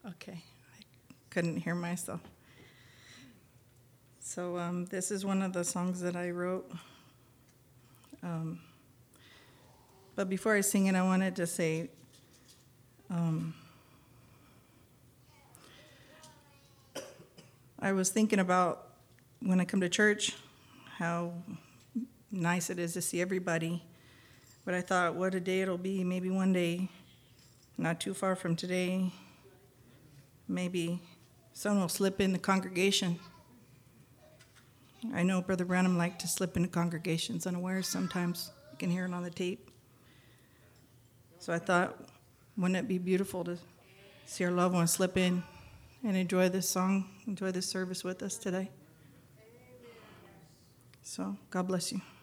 Okay, I couldn't hear myself. So this is one of the songs that I wrote. But before I sing it, I wanted to say, I was thinking about when I come to church, how nice it is to see everybody. But I thought, what a day it'll be. Maybe one day, not too far from today, maybe someone will slip in the congregation. I know Brother Branham liked to slip into congregations unawares sometimes. You can hear it on the tape. So I thought, wouldn't it be beautiful to see our loved ones slip in and enjoy this song, enjoy this service with us today? So God bless you.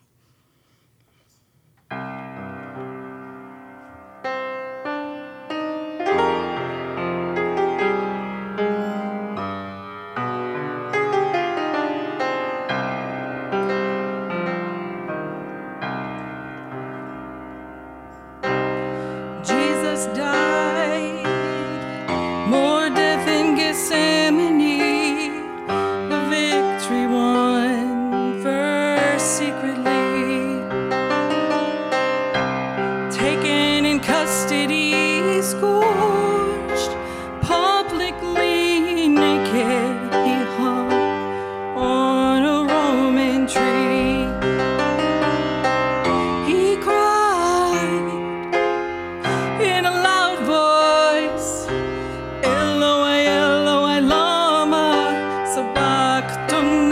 Jesus died, more death in Gethsemane, the victory won first secretly, taken in custody, scourged, publicly naked, he hung on a Roman tree. He cried in a loud voice, Eloi, Eloi, lama sabachthani.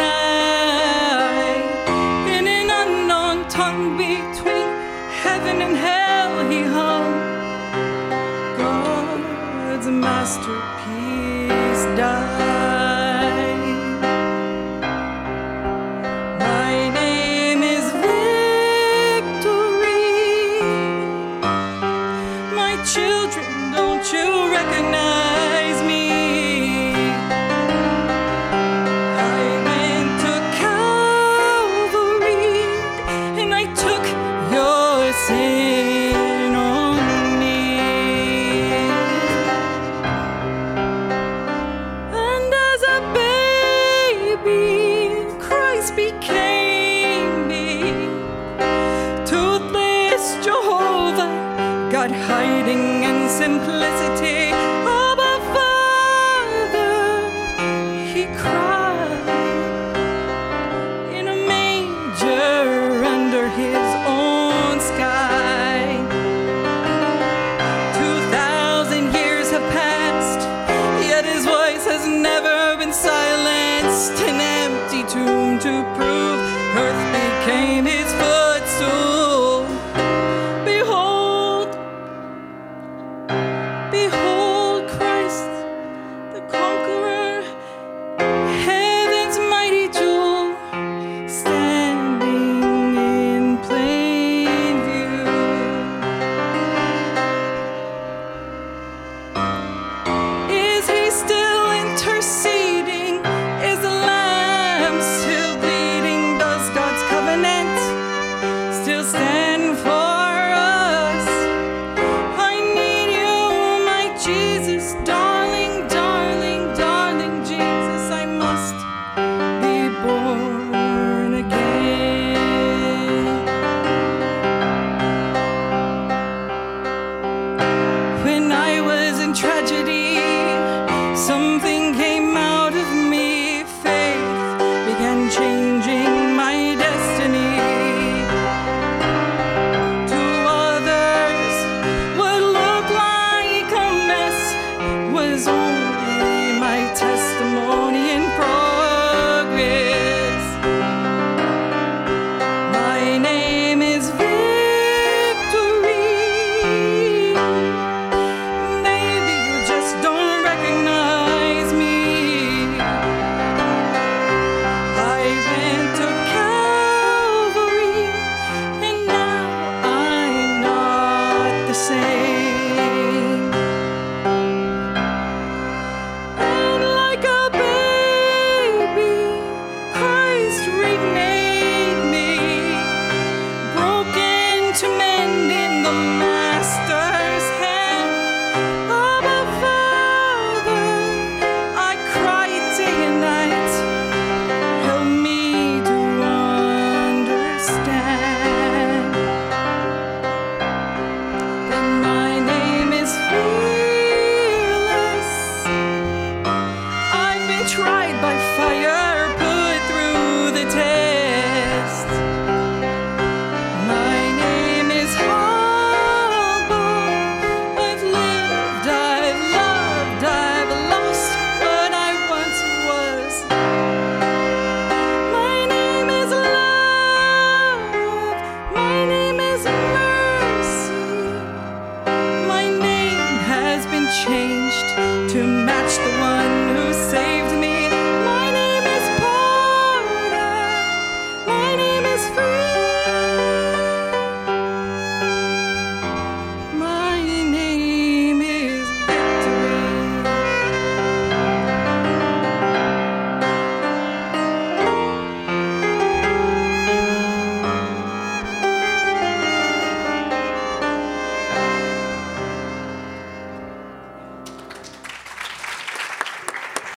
In an unknown tongue between heaven and hell he hung. God's masterpiece died. My name is Victory. My children, don't you recognize me? I went to Calvary and I took your sin on me. And as a baby, Christ became me. Toothless Jehovah, God hiding in simplicity. Abba, Father, he cried in a manger under his own sky. 2,000 years have passed, yet his voice has never been silenced. An empty tomb to prove earth became his footstool. Behold, behold Christ, the conqueror, heaven's mighty jewel, standing in plain view. Is he still interceding? Is the lamb still bleeding? to match the one